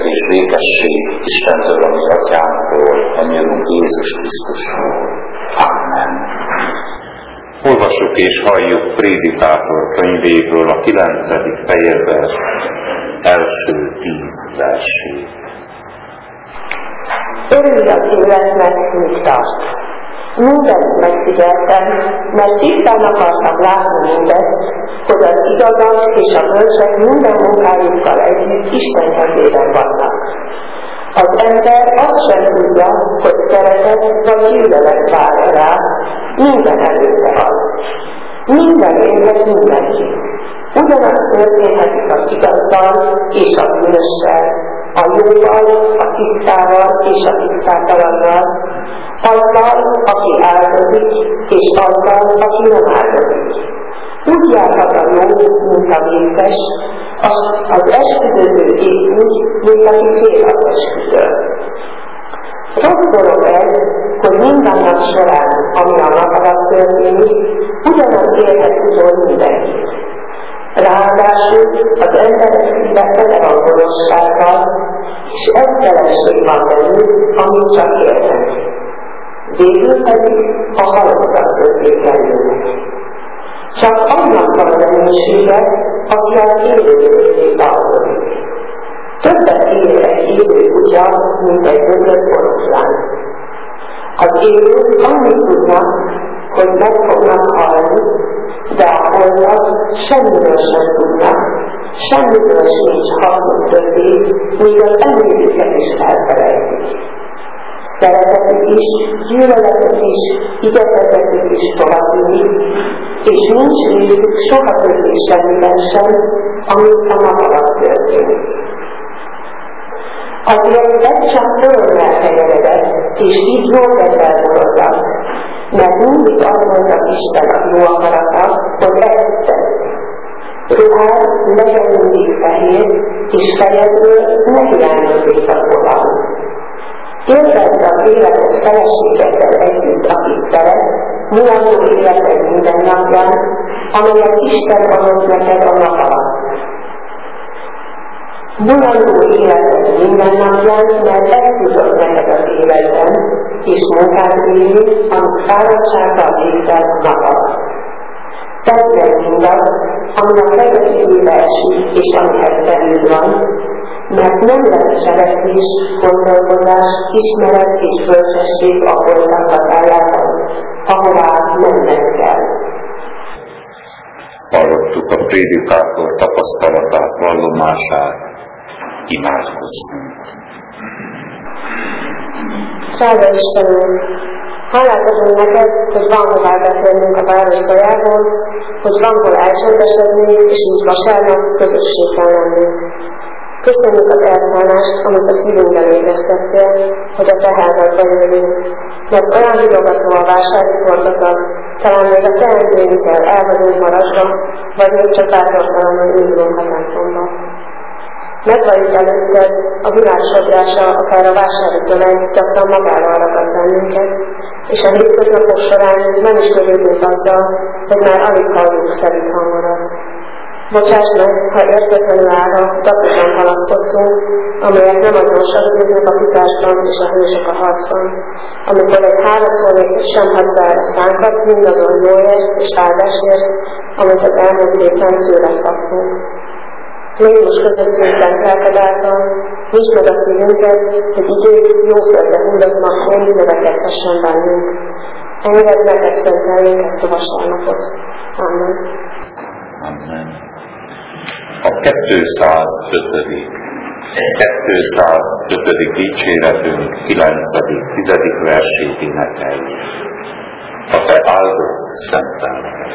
és békesség Istentől, a mi Atyánktól, a mi Urunk Jézus Krisztusról. Amen. Olvassuk és halljuk Prédikátor könyvéből a 9. fejezet első 10 versét. Örülj az életnek, míg tart. Mindent megfigyeltem, mert tisztán akartam látni mindezt, hogy az igazak és a bölcsek minden munkájukkal együtt Isten kezében vannak. Az ember azt sem tudja, hogy szeretet vagy gyűlölet vár rá, minden előtte van. Minden érhet mindenki. Ugyanaz történhetik az igazzal és a bűnössel, a jóval, a tisztával és a tisztátalannal, azzal, aki áldozik, és azzal, aki nem áldozik. Úgy járhat a jó, mint a vészes, az esküdőző épp úgy, mint aki fél az esküdől. Rossz dolog ez, hogy minden nap során, ami a nap alatt történik, ugyanaz érhet utol mindenkit. Ráadásul az emberek szíve tele van gonoszsággal, és egytelenség van belül, amit csak érnek. Végül pedig a halottak közé kerülnek. Csak annak van reménysége, aki az élővé dolgozik. Többet ér egy élő kutya, mint egy döglött oroszlán. Az élők annyit tudnak, hogy meg fognak halni, de a holnap semmiről sem tudnak, semmiről sincs hasznuk többé, míg az emléküket is elfelejtik. Szeretetük is, gyűlöletük is, igyekezetük is továbbvinni, és nincs részük soha többé semmiben sem, amit a nap alatt történik. Azért ez csak örömmel fejeredett, és így jól kezelmolodtak, mert mindig azt mondta Isten a jó akarata, hogy ezt tesz. Ruhád legyen mindig fehér, és fejedről ne hiányozzék a kollám. Élvezd az életed feleségeddel együtt, akit szeret, mulandó életed minden napján, amelyet Isten adott neked a nap alatt. Mulandó életed minden napján, mert ezt jutott neked az életben, és munkád élni, amit fáradtsággal végzel a nap alatt. Tedd meg mindazt, ami a fejlesztőbe esik, és amihez belül van, mert nem lesz cselekvés, gondolkodás, ismeret és bölcsesség a holtak hatájában, ahová mennek kell. Hallottuk a prédikátor tapasztalatát, vallomását, imádkozzunk. Drága Istenünk, hálát adunk neked, hogy van hová beszélnünk a város zajából, hogy van hol elcsendesednünk, és így vasárnap közösségben lennünk. Köszönjük az elszállást, amit a szívünkben éreztettél, hogy a te házadban jöjjünk, mert olyan hívogató a vásári fordulat, talán még a teendőinkkel el vagyunk maradva, vagy még csak bátortalanul indulunk a templomba. Megvalljuk előtted, a világ sodrása, akár a vásári tömeg gyakran magával ragad bennünket, és a hétköznapok során nem is törődünk azzal, hogy már alig halljuk szerint hangodat. Bocsáss meg, ha értetlenül állva gyakran halasztottunk, amelyek nem nagyon segítnek a futásban és a hősök a harcban, amikor egy háraszolnék sem hagyta el a szánkat mindazon jóért és áldásért, amit az elmúlt héten tőle kaptunk. Légy most közöttünk lent lelked által, nyisd meg a szívünket, hogy igény jó földre hullatnak mindig növekedhessen bennünk. Engedd meg szenteljénk ezt a vasárnapot. Amen. Amen. A 205. dicséretünk 9.-10. versét énekeljük. A te áldott szent lelked.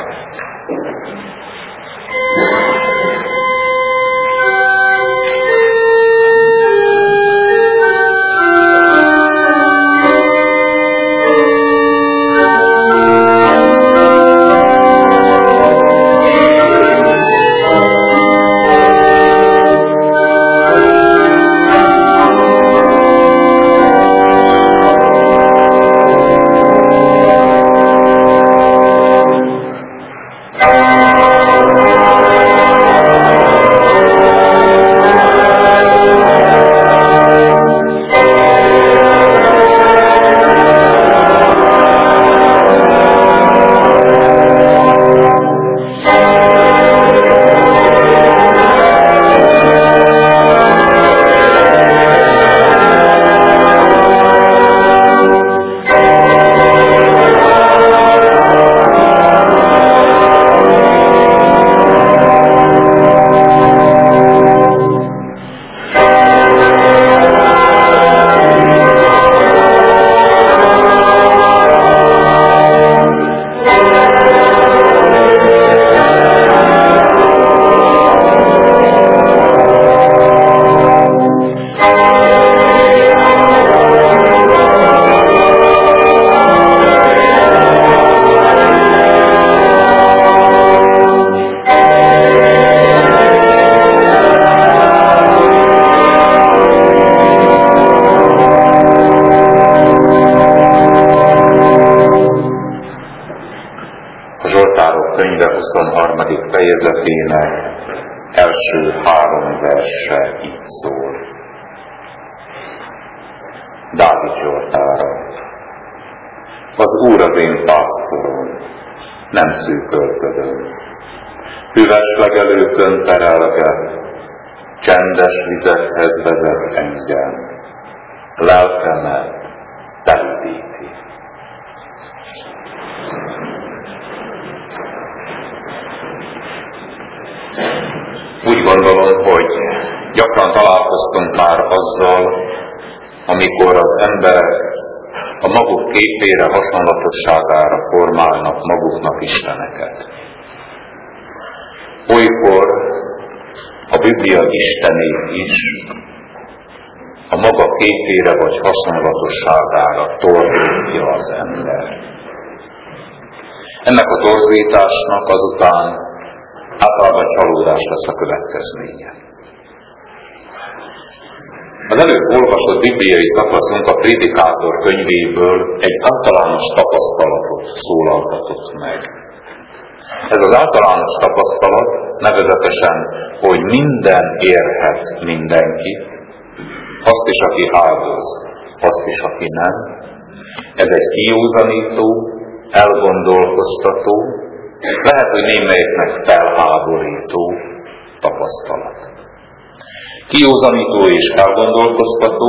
fejezetének első 3 verse így szól. Dávid Zsoltára. Az Úr az én pásztorom, nem szűkölködöm. Hüves legelőkön terelget, csendes vizekhez vezet engem, lelkemet telíti. Úgy gondolom, hogy gyakran találkoztunk már azzal, amikor az emberek a maguk képére, hasonlatosságára formálnak maguknak isteneket. Olykor a Biblia istenét is a maga képére vagy hasonlatosságára torzítja az ember. Ennek a torzításnak azután általában csalódás lesz a következménye. Az előbb olvasott bibliai szakaszunk a Prédikátor könyvéből egy általános tapasztalatot szólaltatott meg. Ez az általános tapasztalat nevezetesen, hogy minden érhet mindenkit, azt is, aki áldoz, azt is, aki nem. Ez egy kijózanító, elgondolkoztató, lehet, hogy némelyiknek felháborító tapasztalat. Kijózanító és elgondolkoztató,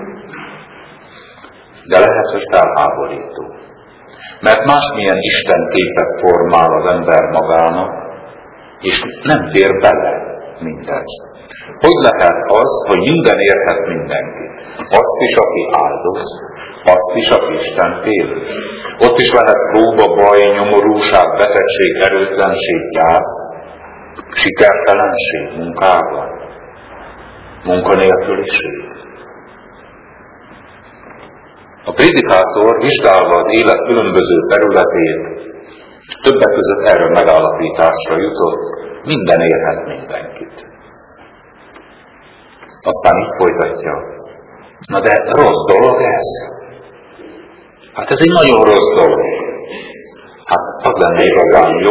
de lehet, hogy felháborító. Mert másmilyen Isten képet formál az ember magának, és nem fér bele mindez. Hogy lehet az, hogy minden érhet mindenkit? Azt is, aki áldoz, azt is, aki Isten fél. Ott is lehet próba, baj, nyomorúság, betegség, erőtlenség, gyász, sikertelenség munkában, munkanélküliség. A prédikátor vizsgálva az élet különböző területét, többek között erről megállapításra jutott, minden érhet mindenkit. Aztán így folytatja. Na de rossz dolog ez? Hát ez egy nagyon rossz dolog. Hát az lenne igazán jó.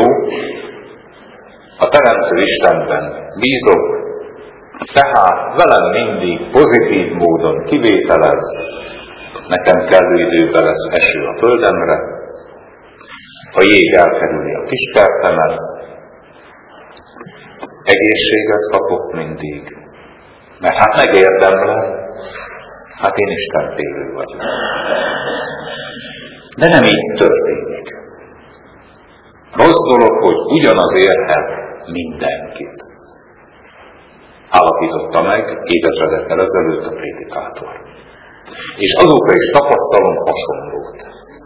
A Teremtő Istenben bízok, tehát velem mindig pozitív módon kivételez, nekem kellő időben lesz eső a földemre, a jég elkerüli a kiskertemet, egészséget kapok mindig, mert hát megérdemlem, hát én istenfélő vagyok. De nem így történik. Rossz dolog, hogy ugyanaz érhet mindenkit. Állapította meg évezredekkel ezelőtt a prédikátor. És azóta is tapasztalom hasonlót.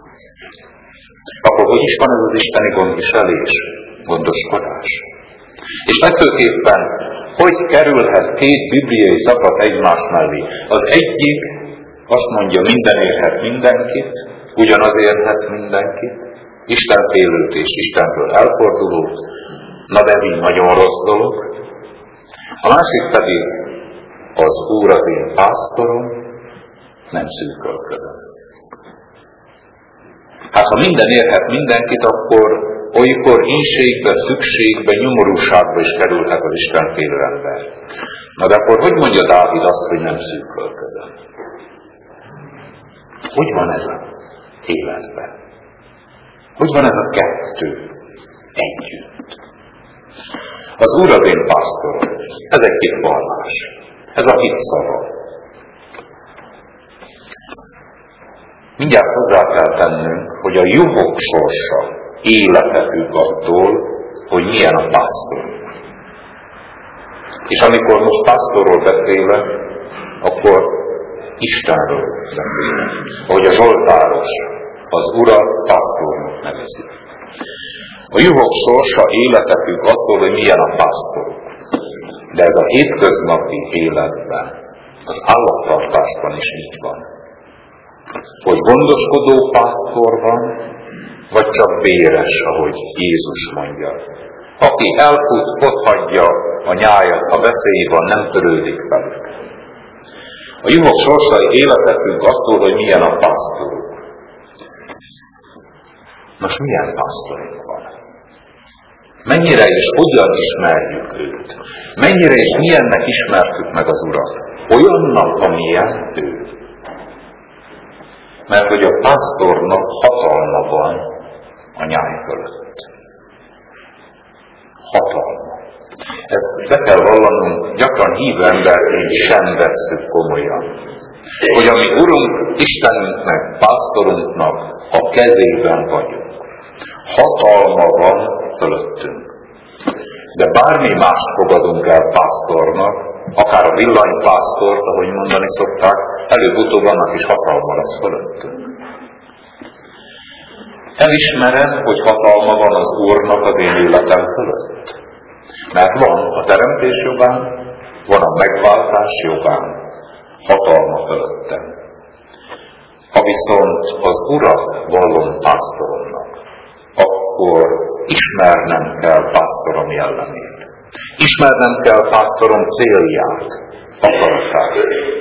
Akkor hogy is van ez az isteni gondviselés, gondoskodás? És legfőképpen, hogy kerülhet 2 bibliai szakasz egymás mellé? Az egyik azt mondja, minden érhet mindenkit, ugyanaz érhet mindenkit, istenfélőt és Istentől elfordulót, na de ez így nagyon rossz dolog. A másik pedig, az Úr az én pásztorom, nem szűkölködöm. Hát ha minden érhet mindenkit, akkor olykor ínségbe, szükségbe, nyomorúságba is kerülhet az istenfélő ember. Na de akkor hogy mondja Dávid azt, hogy nem szűkölködöm? Hogy van ez az életben? Hogy van ez a kettő együtt? Az Úr az én pásztorom. Ez egy hitvallás. Ez a hit szava. Mindjárt hozzá kell tennünk, hogy a juhok sorsa élete függ attól, hogy milyen a pásztor. És amikor most pásztorról beszélek, akkor Istenről beszélek. Ahogy a Zsoltáros az Urat pásztornak nevezi. A juhok sorsa élete függ attól, hogy milyen a pásztor. De ez a hétköznapi életben, az állattartásban is így van. Hogy gondoskodó pásztor van, vagy csak béres, ahogy Jézus mondja. Aki elfut, ott hagyja a nyájat, a veszély van, nem törődik velük. A juhok sorsai élete függ attól, hogy milyen a pásztoruk. Most milyen pásztorunk van? Mennyire és hogyan ismerjük őt? Mennyire és milyennek ismertük meg az Urat? Olyannak, amilyen ő. Mert hogy a pásztornak hatalma van a nyáj fölött. Hatalma. Ezt be kell vallanunk, gyakran hívő emberként sem vesszük komolyan. Hogy a mi Urunk, Istenünknek, pásztorunknak a kezében vagyunk. Hatalma van fölöttünk. De bármi mást fogadunk el pásztornak, akár a villanypásztort, ahogy mondani szokták, előbb-utóbb annak is hatalma lesz fölöttünk. Elismerem, hogy hatalma van az Úrnak az én életem fölött. Mert van a teremtés jogán, van a megváltás jogán, hatalma fölöttem. Ha viszont az Urat vallom pásztoromnak, akkor ismernem kell pásztorom jellemét. Ismernem kell pásztorom célját, akaratát.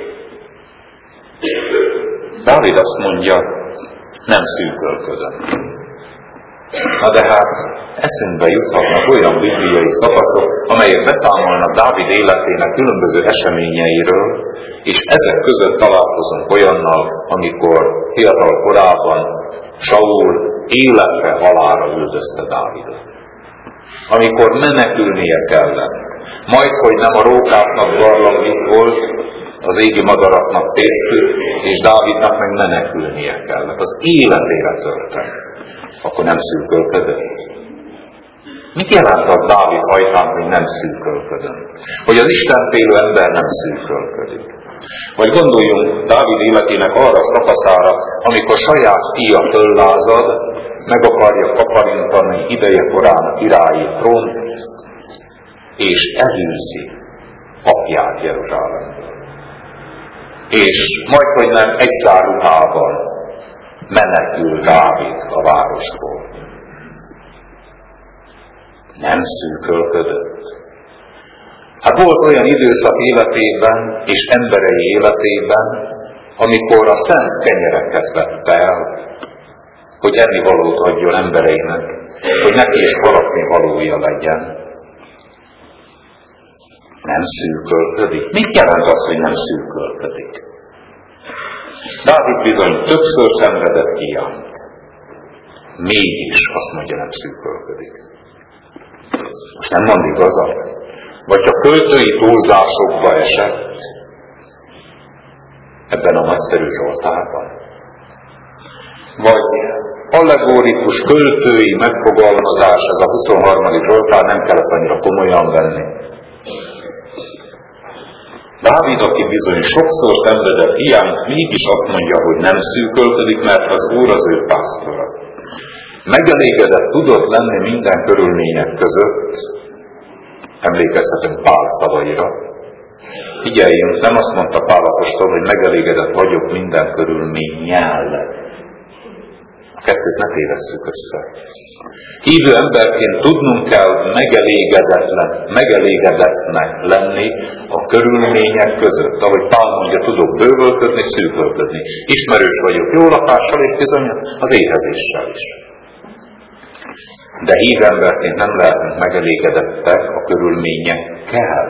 Dávid azt mondja, nem szűkölködöm. Na de hát eszünkbe juthatnak olyan bibliai szakaszok, amelyek betámolnak Dávid életének különböző eseményeiről, és ezek között találkozunk olyannal, amikor fiatal korában Saul életre halálra üldözte Dávidot. Amikor menekülnie kellett. Majd, hogy nem a rókáknak barlangjuk volt, az égi madaraknak tésztük, és Dávidnak meg menekülnie kellett. Az életére történt. Akkor nem szűkölködött. Mit jelent az Dávid hajtán, hogy nem szűkölködöm? Hogy az Isten félő ember nem szűkölködik. Vagy gondoljunk Dávid életének arra szakaszára, amikor saját fia föllázad, meg akarja kaparintani ideje korán a királyi trónt, és elűzi apját Jeruzsálemből. És majdhogy nem egy záruhában menekül Dávid a városból. Nem szűkölködött. Hát volt olyan időszak életében és emberei életében, amikor a szent kenyereket vette el, hogy ennivalót adjon embereinek, hogy neki is harapni valója legyen. Nem szűkölködik. Mit jelent az, hogy nem szűkölködik? Dávid bizony többször szenvedett hiányt. Mégis azt mondja, nem szűkölködik. Most nem mond igazat? Vagy csak költői túlzásokba esett ebben a nagyszerű Zsoltárban? Vagy allegórikus költői megfogalmazás, ez a 23. Zsoltár, nem kell ezt annyira komolyan venni. Dávid, aki bizony sokszor szenvedett hiányt, mégis azt mondja, hogy nem szűkölködik, mert az Úr az ő pásztora. Megelégedett tudott lenni minden körülmények között, emlékezhetünk Pál szavaira. Figyeljünk, nem azt mondta Pál apostol, hogy megelégedett vagyok minden körülménnyel. A kettőt ne tévesszük össze. Hívő emberként tudnunk kell megelégedettnek lenni a körülmények között. Ahogy Pál mondja, tudok bővölködni, szűkölködni. Ismerős vagyok jó lakással és bizony az éhezéssel is. De hívő emberként nem lehetünk megelégedettek a körülményekkel.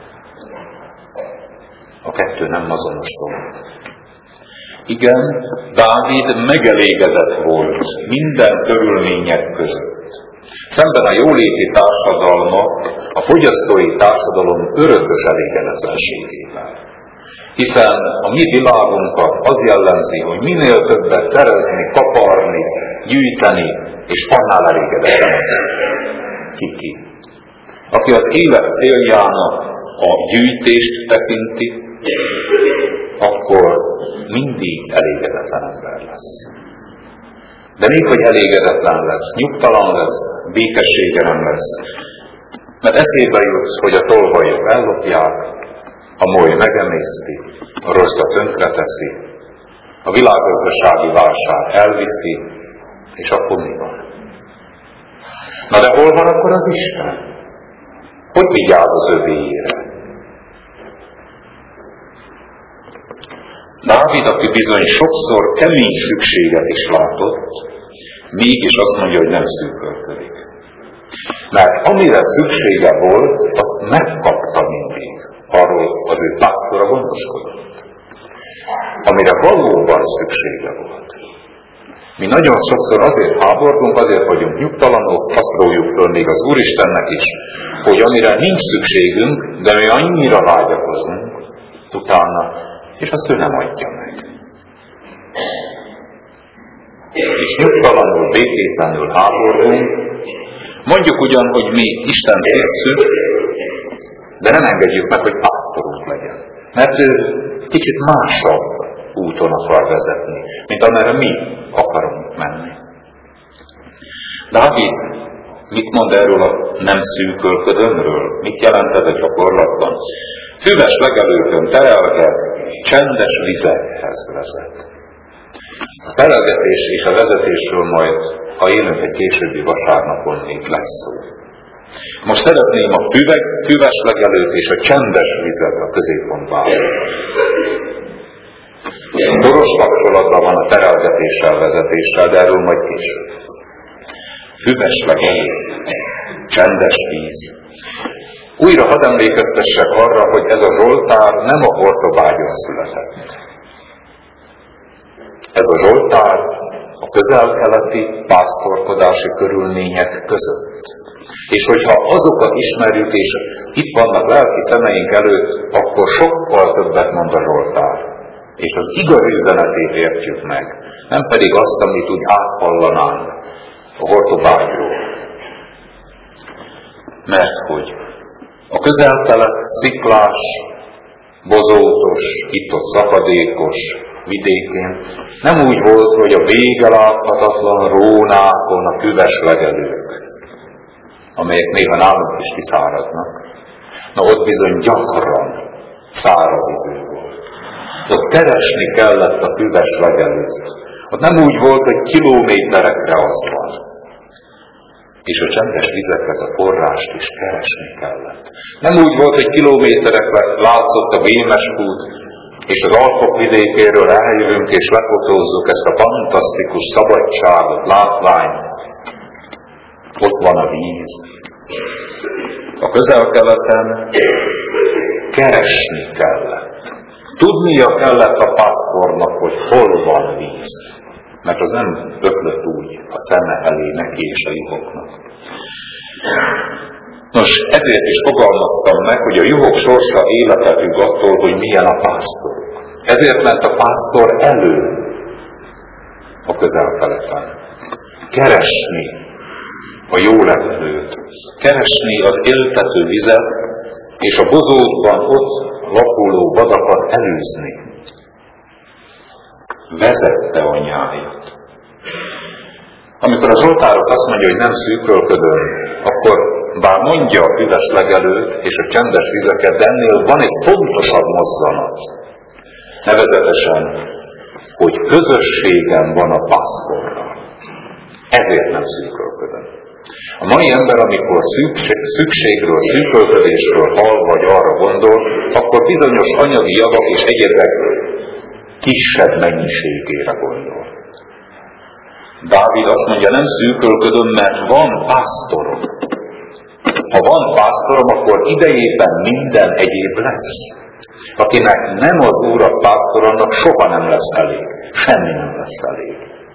A kettő nem azonos dolog. Igen, Dávid megelégedett volt minden körülmények között. Szemben a jóléti társadalma, a fogyasztói társadalom örökös elégedetlenségével. Hiszen a mi világunkat az jellemzi, hogy minél többet szerezni, kaparni, gyűjteni, és annál elégedetlen. Ki. Aki az élet céljának a gyűjtést tekinti, akkor mindig elégedetlen ember lesz. De még hogy elégedetlen lesz, nyugtalan lesz, békessége nem lesz. Mert eszébe jut, hogy a tolvajok ellopják, a moly megemészti, a rozsda tönkreteszi, a világgazdasági válság elviszi, és akkor mi van? Na de hol van akkor az Isten? Hogy vigyáz az övéjére? Dávid, aki bizony sokszor kemény szükséget is látott, mégis azt mondja, hogy nem szűkölködik. Mert amire szüksége volt, azt megkapta mindig. Arról az ő pásztora gondoskodott. Amire valóban szüksége volt. Mi nagyon sokszor azért háborgunk, azért vagyunk nyugtalanok, azt róljuk föl még az Úristennek is, hogy amire nincs szükségünk, de mi annyira vágyakozunk utána, és azt ő nem adja meg. És nyugtalanul, békétlenül háborgunk, mondjuk ugyan, hogy mi Istent hisszük, de nem engedjük meg, hogy pásztorunk legyen. Mert ő kicsit másabb úton akar vezetni, mint amerre mi akarunk menni. Dávid mit mond erről a nem szűkölködőmről? Mit jelent ez a gyakorlatban? Füves legelőkön terelget, csendes vizekhez vezet. A terelgetés és a vezetésről majd, ha élünk egy későbbi vasárnapon, még lesz szó. Most szeretném a füves legelőt és a csendes vizet a középpontba állítani. Boros kapcsolatban van a terelgetéssel, vezetéssel, de erről majd később. Füves legelő, csendes víz. Újra hadd emlékeztessek arra, hogy ez a Zsoltár nem a Hortobágyon született. Ez a Zsoltár a közel-keleti pásztorkodási körülmények között. És hogyha azokat ismerjük, és itt vannak lelki szemeink előtt, akkor sokkal többet mond a Zsoltár. És az igazi üzenetét értjük meg, nem pedig azt, amit úgy áthallanánk a Hortobágyról. Mert hogy a közel-kelet sziklás, bozótos, itt-ott szakadékos vidékén nem úgy volt, hogy a vége láthatatlan rónákon a füves legelők, amelyek néha nálunk is kiszáradnak. Na ott bizony gyakran száraz idő volt. Ott keresni kellett a füves legelőt. Ott nem úgy volt, hogy kilométerekre az van. És a csendes vizeket, a forrást is keresni kellett. Nem úgy volt, hogy kilométerekre látszott a Vémes út, és az Alpok vidékéről eljövünk és lefotózzuk ezt a fantasztikus szabadságot, látványt. Ott van a víz. A közel-keleten keresni kellett. Tudnia kellett a pásztornak, hogy hol van víz. Mert az nem ötlött úgy a szeme elé neki és a juhoknak. Nos, ezért is fogalmaztam meg, hogy a juhok sorsa élete függ attól, hogy milyen a pásztor. Ezért ment a pásztor elő a közel-keleten. Keresni a jó legelőt, keresni az éltető vizet, és a bozótban ott lakuló vadakat előzni. Vezette a nyájat. Amikor a Zsoltáros azt mondja, hogy nem szűkölködöm, akkor bár mondja a füves legelőt és a csendes vizeket, de ennél van egy fontosabb mozzanat. Nevezetesen, hogy közösségem van a pásztorral. Ezért nem szűkölködöm. A mai ember, amikor szükségről, szűkölködésről hall, vagy arra gondol, akkor bizonyos anyagi javak és egyebek kisebb mennyiségére gondol. Dávid azt mondja, nem szűkölködöm, mert van pásztorom. Ha van pásztorom, akkor idejében minden egyéb lesz. Akinek nem az Úr a pásztor, annak soha nem lesz elég. Semmi nem lesz elég.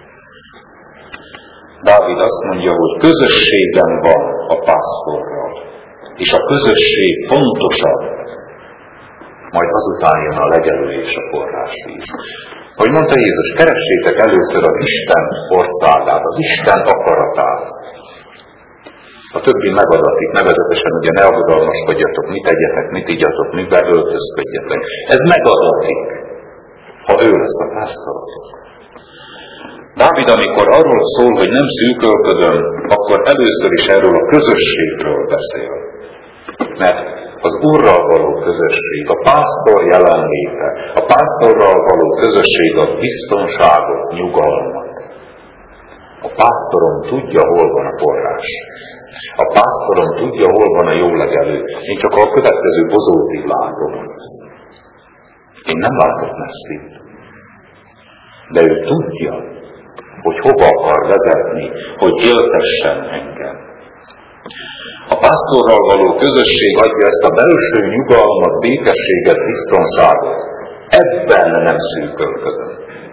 Dávid azt mondja, hogy közösségem van a pásztorral. És a közösség fontosabb. Majd azután jön a legelő és a forrásvíz. Ahogy mondta Jézus, keressétek először az Isten országát, az Isten akaratát. A többi megadatik, nevezetesen ugye ne aggodalmaskodjatok, mit tegyetek, mit igyatok, mibe öltözködjetek. Ez megadatik, ha ő lesz a pásztorotok. Dávid, amikor arról szól, hogy nem szűkölködöm, akkor először is erről a közösségről beszél. Mert az Úrral való közösség, a pásztor jelenléte, a pásztorral való közösség a biztonságot, nyugalmat. A pásztorom tudja, hol van a forrás. A pásztorom tudja, hol van a jó legelő. Én csak a következő bozótig látom. Én nem látok messzit. De ő tudja, hogy hova akar vezetni, hogy éltessen engem. A pásztorral való közösség adja ezt a belső nyugalmat, békességet, biztonságot. Ebben nem szűkölködöm.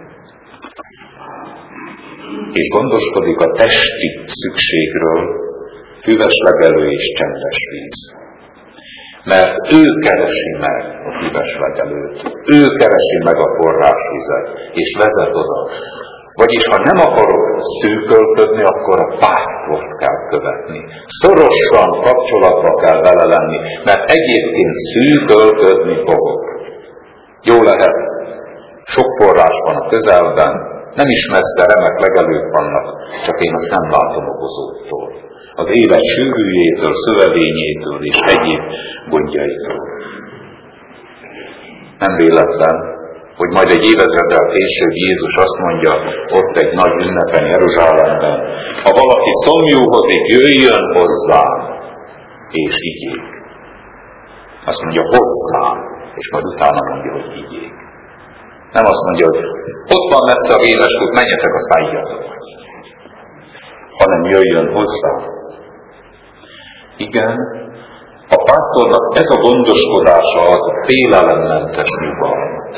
És gondoskodik a testi szükségről, füves legelő és csendes víz. Mert ő keresi meg a füves legelőt, ő keresi meg a forrásvizet, és vezet oda. Vagyis, ha nem akarok szűkölködni, akkor a pásztort kell követni. Szorosan kapcsolatba kell vele lenni, mert egyébként szűkölködni fogok. Jó lehet, sok forrás van a közelben, nem is messze remek legelők vannak, csak én azt nem látom a bozóttól. Az élet sűrűjétől, szövevényétől és egyéb gondjaitól. Nem véletlen, hogy majd egy évezreddel később Jézus azt mondja, ott egy nagy ünnepen Jeruzsálemben, ha valaki szomjúhozik, jöjjön hozzám, és igyék. Azt mondja, hozzám, és majd utána mondja, hogy igyék. Nem azt mondja, hogy ott van messze a véres út, menjetek, aztán igyatok. Hanem jöjjön hozzám. Igen, a pásztornak ez a gondoskodása ad félelemmentes nyugalmat.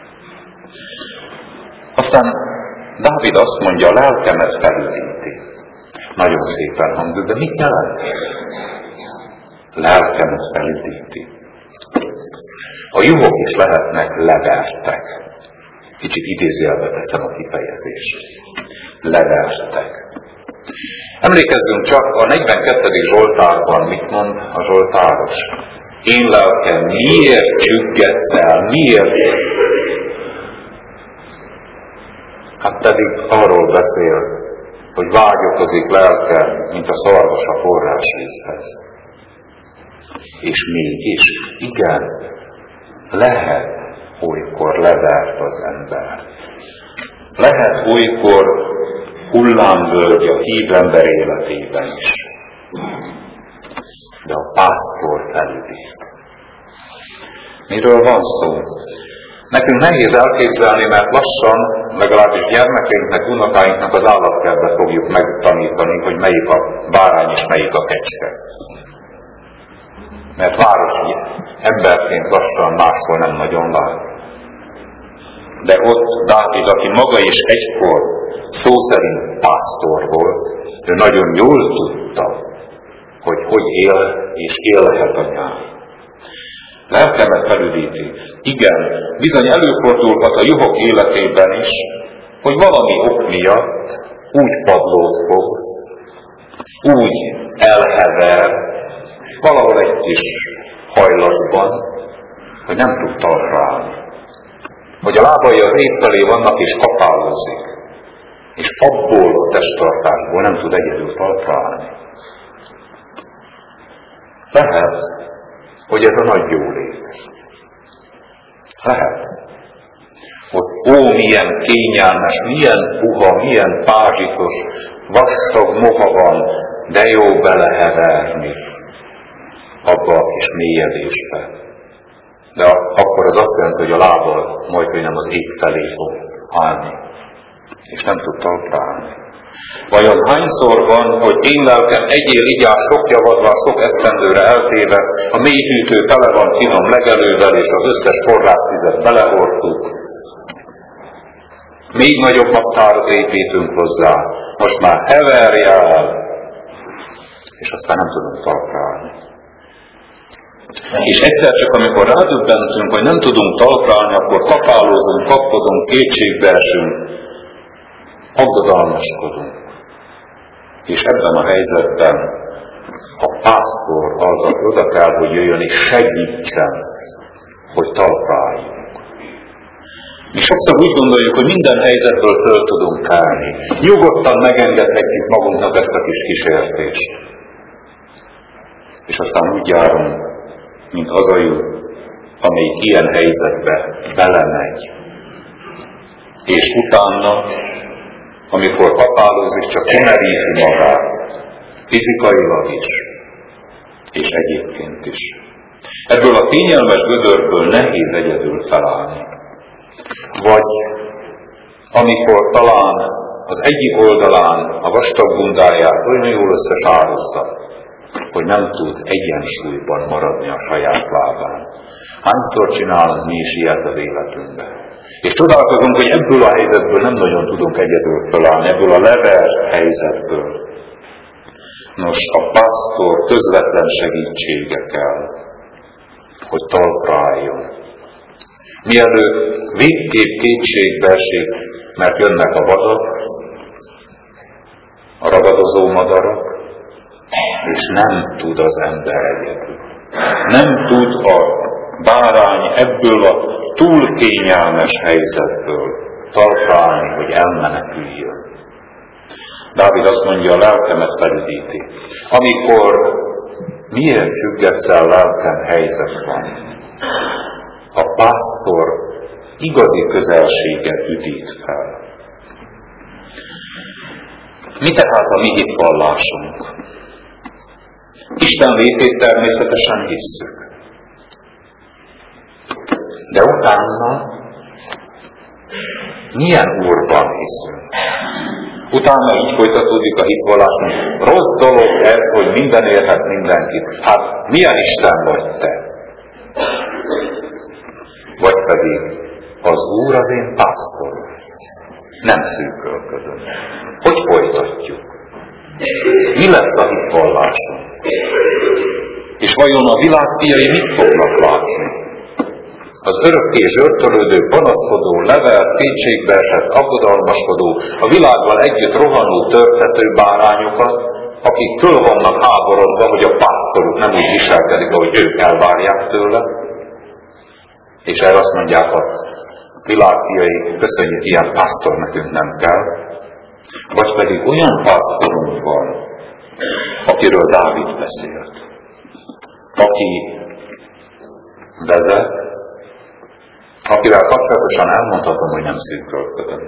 Aztán Dávid azt mondja, a lelkemet felüdíti. Nagyon szépen hangzik, de mit jelent? Lelkemet felüdíti. A juhok is lehetnek levertek. Kicsit idézőjelbe teszem a kifejezést. Levertek. Emlékezzünk csak, a 42. Zsoltárban mit mond a zsoltáros? Én lelkem, miért csüggetsz el? Miért? Hát pedig arról beszél, hogy vágyakozik lelke, mint a szarvas a forrásvízhez. És mégis, igen, lehet olykor levert az ember. Lehet olykor hullámvölgy a hív ember életében is. De a pásztor felüdít. Miről van szó? Nekünk nehéz elképzelni, mert lassan, legalábbis gyermekeinknek, unokáinknak az állatkertbe fogjuk megtanítani, hogy melyik a bárány és melyik a kecske. Mert városi emberként lassan máshol nem nagyon lát. De ott Dávid, aki maga is egykor szó szerint pásztor volt, ő nagyon jól tudta, hogy él és élhet a nyár. Lelkemet felüdíti. Igen, bizony előfordulhat a juhok életében is, hogy valami ok miatt úgy padlót fog, úgy elhever, valahol egy kis hajlatban, hogy nem tud talpra állni. Hogy a lábai a rét felé vannak és kapálózik, és abból a testtartásból nem tud egyedül talpra állni. Lehet, hogy ez a nagy jólét. Lehet. Hogy milyen kényelmes, milyen puha, milyen pázsitos, vastag moha van, de jó beleheverni abba a kis mélyedésbe. De akkor az azt jelenti, hogy a lábad majd nem az ég felé fog állni, és nem tud talpra állni. Vajon hányszor van, hogy én lelkem egyél igyás sok javadva, sok esztendőre eltéve, a mélyhűtő tele van finom legelővel, és az összes forrászvizet belehordtuk. Még nagyobb naptárat építünk hozzá, most már heverjál, és aztán nem tudunk talpra állni. És egyszer csak, amikor rádöbbentünk, hogy nem tudunk talpra állni, akkor kapálózunk, kapkodunk, kétségbe esünk, aggodalmaskodunk. És ebben a helyzetben a pásztor az, aki oda kell, hogy jöjjön és segítsen, hogy talpra álljunk. Mi sokszor úgy gondoljuk, hogy minden helyzetből föl tudunk állni. Nyugodtan megengedhetjük magunknak ezt a kis kísértést. És aztán úgy járunk, mint az a juh, amelyik ilyen helyzetbe belemegy. És utána, amikor kapálózik, csak kimeríti magát, fizikailag is, és egyébként is. Ebből a kényelmes gödörből nehéz egyedül felállni. Vagy amikor talán az egyik oldalán a vastag bundáját olyan jól összesározza, hogy nem tud egyensúlyban maradni a saját lábán. Hányszor csinálunk mi is ilyet az életünkben? És csodálkozunk, hogy ebből a helyzetből nem nagyon tudunk egyedül fölállni, ebből a levert helyzetből. Nos, a pásztor közvetlen segítsége kell, hogy talpra álljon. Mielőtt végképp kétségbe esik, mert jönnek a vadak, a ragadozó madarak, és nem tud az ember egyedül. Nem tud a bárány ebből a túl kényelmes helyzetből talpra állni, hogy elmeneküljön. Dávid azt mondja, a lelkemet felüdíti. Amikor miért független lelkem helyzet van, a pásztor igazi közelséget üdít fel. Mi tehát a mi hitvallásunk? Isten létét természetesen hisszük. De utána milyen Úrban hiszünk? Utána így folytatódik a hitvallásunk. Rossz dolog ez, hogy minden érhet mindenkit. Hát milyen Isten vagy te? Vagy pedig az Úr az én pásztorom. Nem szűkölködöm. Hogy folytatjuk? Mi lesz a hitvallásunk? És vajon a világ fiai mit fognak látni? Az örökké zsörtölődő, panaszkodó, levelt, kétségbeesett, aggodalmaskodó, a világgal együtt rohanó, törtető bárányokat, akik föl vannak háborodva, hogy a pásztoruk nem úgy viselkedik, ahogy ők elvárják tőle. És erre azt mondják a világfiai, köszönjük, ilyen pásztor nekünk nem kell. Vagy pedig olyan pásztorunk van, akiről Dávid beszélt, aki vezet, akivel kapcsolatosan elmondhatom, hogy nem szűkölködöm.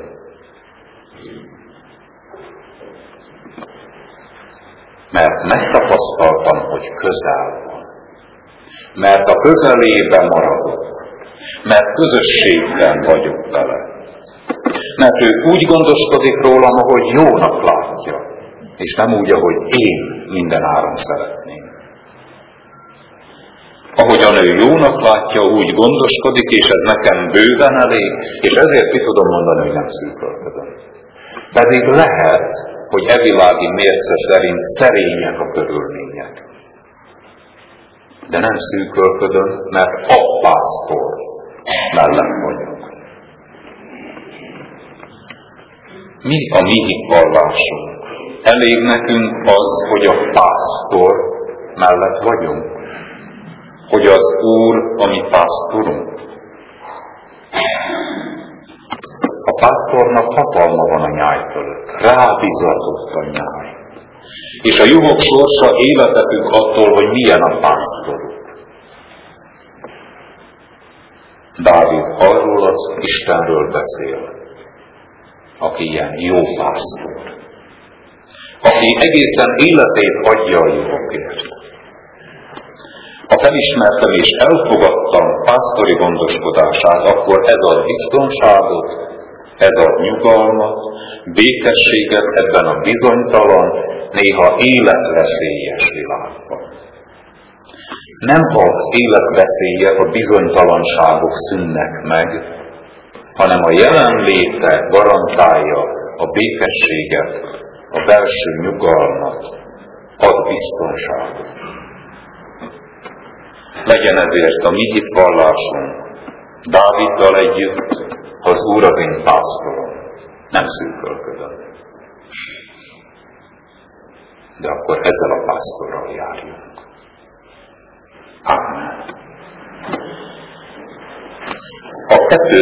Mert megtapasztaltam, hogy közel van. Mert a közelében maradok. Mert közösségben vagyok vele. Mert ő úgy gondoskodik rólam, ahogy jónak látja, és nem úgy, ahogy én minden áron szeretném. Ahogyan ő jónak látja, úgy gondoskodik, és ez nekem bőven elég, és ezért ki tudom mondani, hogy nem szűkölködöm. Pedig lehet, hogy evilági mérce szerint szerények a körülmények. De nem szűkölködöm, mert a pásztor mellett vagyok. Mi a mi hitvallásunk? Elég nekünk az, hogy a pásztor mellett vagyunk? Hogy az Úr a mi pásztorunk? A pásztornak hatalma van a nyáj fölött. Rábizatott a nyáj. És a juhok sorsa élete függ attól, hogy milyen a pásztoruk. Dávid arról az Istenről beszél, aki ilyen jó pásztor. Aki egészen életét adja a juhokért. Ha felismertem és elfogadtam pásztori gondoskodását, akkor ez ad biztonságot, ez ad nyugalmat, békességet ebben a bizonytalan, néha életveszélyes világban. Nem az életveszélyek, a bizonytalanságok szűnnek meg, hanem a jelenléte garantálja a békességet, a belső nyugalmat, ad biztonságot. Legyen ezért a mi hitvallásunk Dáviddal együtt, az Úr az én pásztorom, nem szűkölködöm. De akkor ezzel a pásztorral járjunk. Amen. A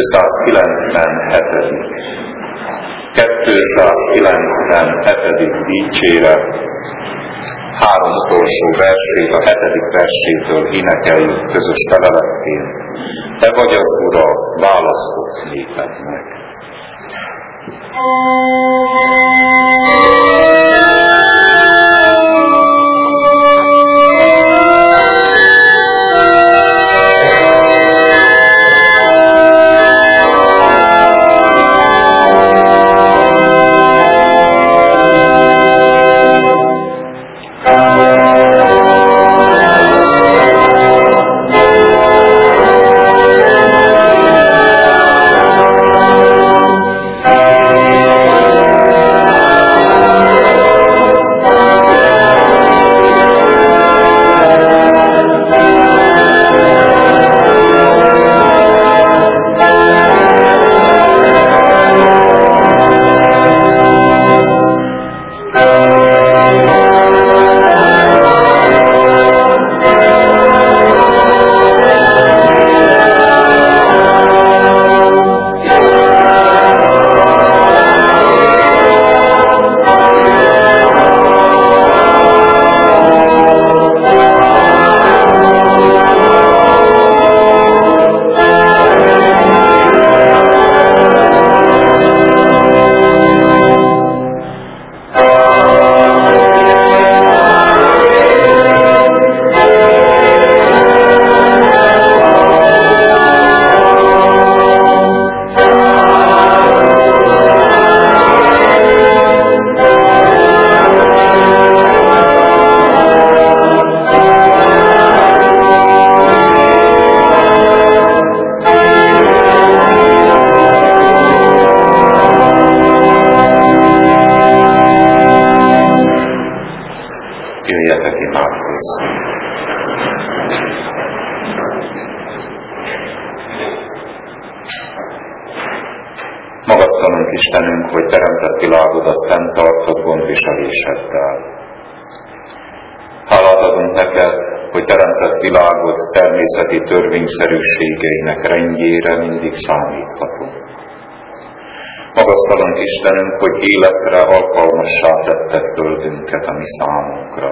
297. dicséret 3 utolsó versét, a 7. versétől énekeljük közös feleletként. Te vagy az Ura, választott népednek. Magasztalunk Istenünk, hogy teremtett világodat fenntartott gondviseléseddel. Hálát adunk neked, hogy teremtett világod természeti törvényszerűségeinek rendjére mindig számíthatunk. Magasztalunk Istenünk, hogy életre alkalmassá tetted földünket a mi számunkra.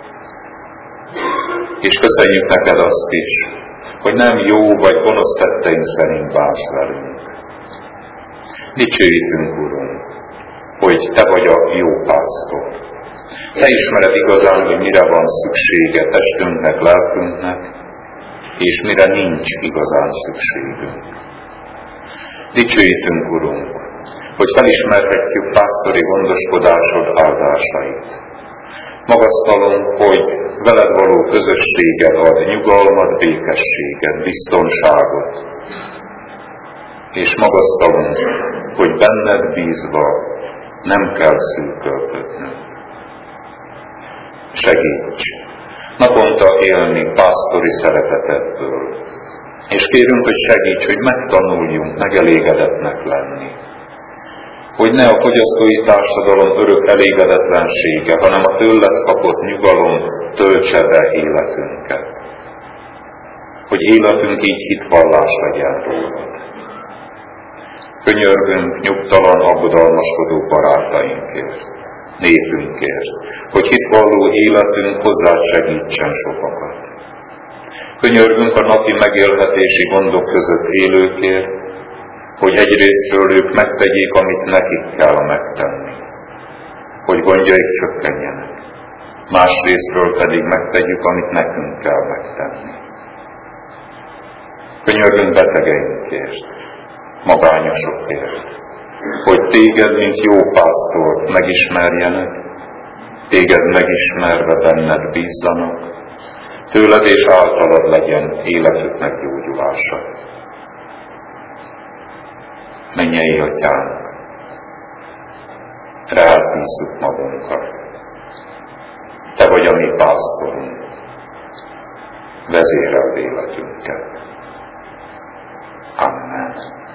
És köszönjük neked azt is, hogy nem jó vagy gonosz tetteink szerint bánsz velünk. Dicsőítünk, Urunk, hogy Te vagy a jó pásztor. Te ismered igazán, hogy mire van szüksége testünknek, lelkünknek, és mire nincs igazán szükségünk. Dicsőítünk, Urunk, hogy felismerhetjük pásztori gondoskodásod áldásait. Magasztalunk, hogy veled való közösséged ad nyugalmat, békességet, biztonságot. És magasztalunk, hogy benned bízva nem kell szűkölködnünk. Segíts naponta élni pásztori szeretetedből, és kérünk, hogy segíts, hogy megtanuljunk megelégedetnek lenni. Hogy ne a fogyasztói társadalom örök elégedetlensége, hanem a tőled kapott nyugalom töltse be életünket. Hogy életünk így hitvallás legyen rólad. Könyörgünk nyugtalan, aggodalmaskodó barátainkért, népünkért, hogy hitvalló életünk hozzád segítsen sokakat. Könyörgünk a napi megélhetési gondok között élőkért, hogy egyrésztről ők megtegyék, amit nekik kell megtenni, hogy gondjaik csökkenjenek, másrésztről pedig megtegyük, amit nekünk kell megtenni. Könyörgünk betegeinkért, magányosokért, hogy téged, mint jó pásztort megismerjenek, téged megismerve benned bízzanak, tőled és általad legyen életük meggyógyulása. Mennyei Atyánk, rád bízzuk magunkat. Te vagy a mi pásztorunk, vezéreld életünket. Amen.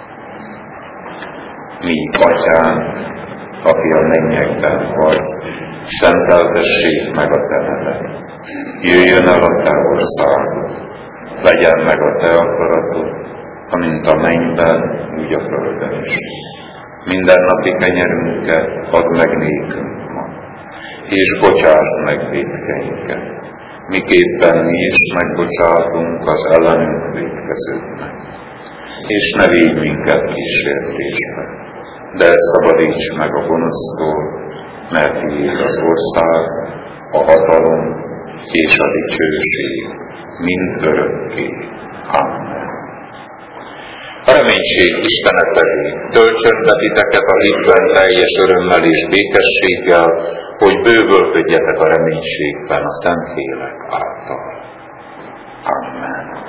Mi, Atyánk, aki a mennyekben vagy, szenteltessék meg a Te neved. Jöjjön el a Te országod, legyen meg a Te akaratod, amint a mennyben, úgy a földön is. Mindennapi kenyerünket add meg nékünk ma, és bocsásd meg vétkeinket, miképpen mi is megbocsátunk az ellenünk vétkezőknek. És ne védj minket kísértésbe, de szabadíts meg a gonosztól, mert tiéd az ország, a hatalom és a dicsőség mind örökké. Amen. A reménység Istene pedig töltsön be titeket a hitben teljes örömmel és békességgel, hogy bővölködjetek a reménységben a Szentlélek által. Amen.